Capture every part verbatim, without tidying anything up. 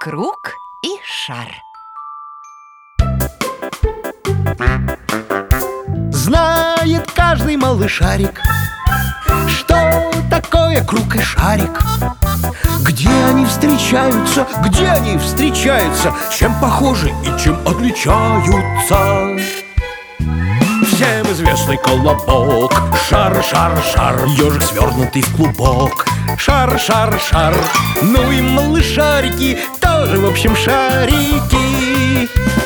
Круг и шар. Знает каждый малышарик, что такое круг и шарик. Где они встречаются, где они встречаются, чем похожи и чем отличаются. Всем известный колобок. Шар, шар, шар, ежик, свернутый в клубок. Шар, шар, шар, ну и малышарики тоже, в общем, шарики.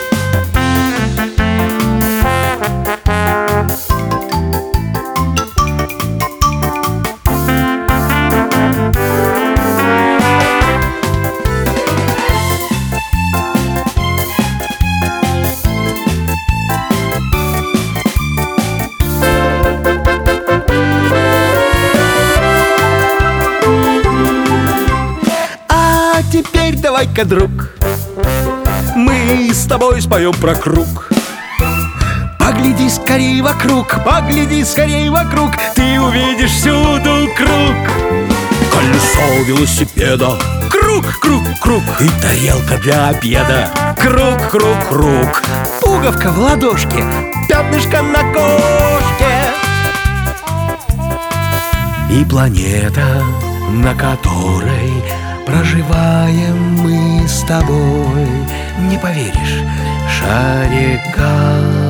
Теперь давай-ка, друг, мы с тобой споем про круг. Погляди скорей вокруг, погляди скорей вокруг, ты увидишь всюду круг. Колесо велосипеда, круг, круг, круг, и тарелка для обеда. Круг, круг, круг, пуговка в ладошке, пятнышко на кошке. И планета, на которой проживаем мы с тобой, не поверишь, шарик